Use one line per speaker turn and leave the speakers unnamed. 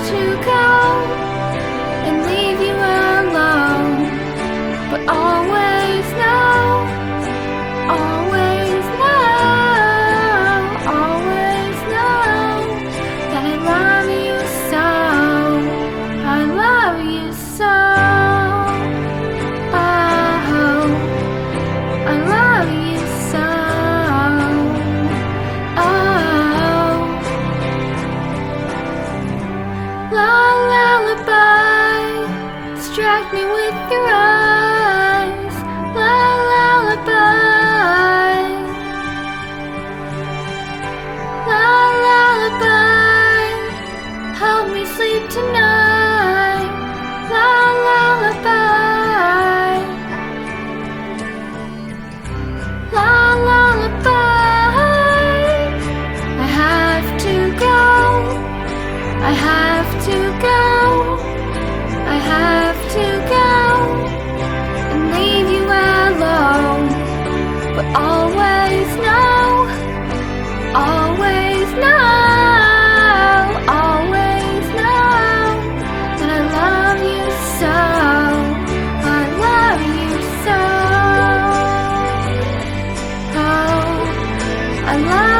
to go and leave you alone, but always know, always know, always know that I love you so, I love you so. Oh, I love you so. Oh, lullaby, distract me with your eyes. Lullaby, lullaby, help me sleep tonight. Lullaby, lullaby, I have to go, I have to go, I have to go and leave you alone, but always know, always know, always know that I love you so, I love you so. Oh, I love